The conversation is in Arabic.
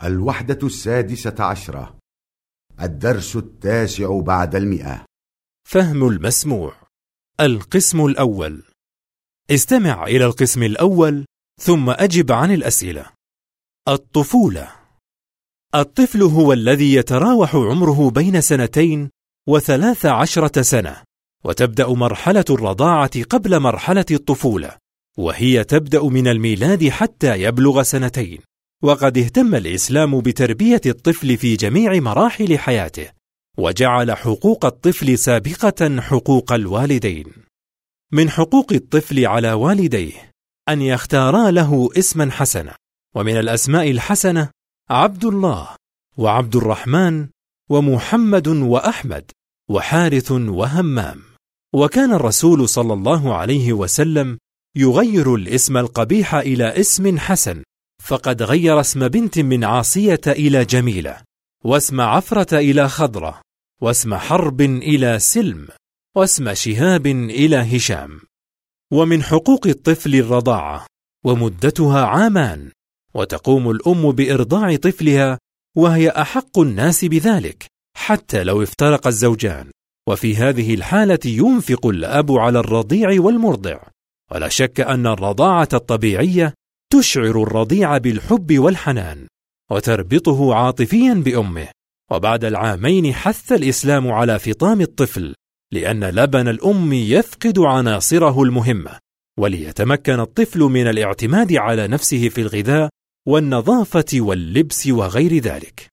الوحدة 16. الدرس 9 بعد 100. فهم المسموع. القسم الأول. استمع إلى القسم الأول ثم أجب عن الأسئلة. الطفولة. الطفل هو الذي يتراوح عمره بين 2 و13 سنة، وتبدأ مرحلة الرضاعة قبل مرحلة الطفولة، وهي تبدأ من الميلاد حتى يبلغ 2. وقد اهتم الإسلام بتربية الطفل في جميع مراحل حياته، وجعل حقوق الطفل سابقة حقوق الوالدين. من حقوق الطفل على والديه أن يختارا له اسما حسنا، ومن الأسماء الحسنة عبد الله وعبد الرحمن ومحمد وأحمد وحارث وهمام. وكان الرسول صلى الله عليه وسلم يغير الاسم القبيح إلى اسم حسن، فقد غير اسم بنت من عاصية إلى جميلة، واسم عفرة إلى خضرة، واسم حرب إلى سلم، واسم شهاب إلى هشام. ومن حقوق الطفل الرضاعة، ومدتها 2 عام، وتقوم الأم بإرضاع طفلها، وهي أحق الناس بذلك حتى لو افترق الزوجان. وفي هذه الحالة ينفق الأب على الرضيع والمرضع. ولا شك أن الرضاعة الطبيعية تشعر الرضيع بالحب والحنان، وتربطه عاطفيا بأمه. وبعد 2 عام حث الإسلام على فطام الطفل، لأن لبن الأم يفقد عناصره المهمة، وليتمكن الطفل من الاعتماد على نفسه في الغذاء والنظافة واللبس وغير ذلك.